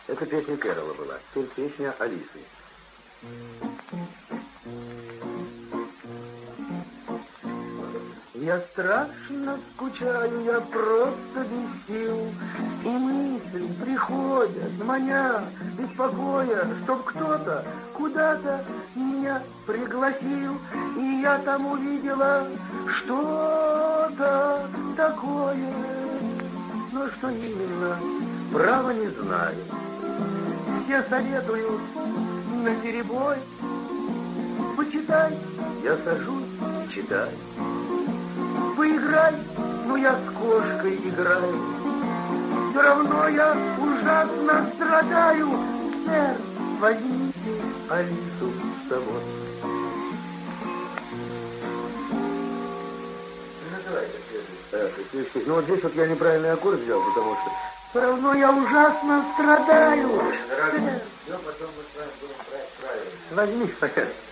Это песня Кэрола была, теперь песня Алисы. Я страшно скучаю, я просто без сил, и мысли приходят, маня, беспокоя, чтоб кто-то куда-то меня пригласил, и я там увидела что-то такое, но что именно, право не знаю. Все советуют наперебой, почитай, я сажусь и читаю. Поиграй, но я с кошкой играю. Все равно я ужасно страдаю. Сэр, возьмите Алису с собой. Ну вот здесь вот я неправильный аккорд взял, потому что все равно я ужасно страдаю. Сэр. Все, потом мы с вами будем правильно. Возьми, пожалуйста.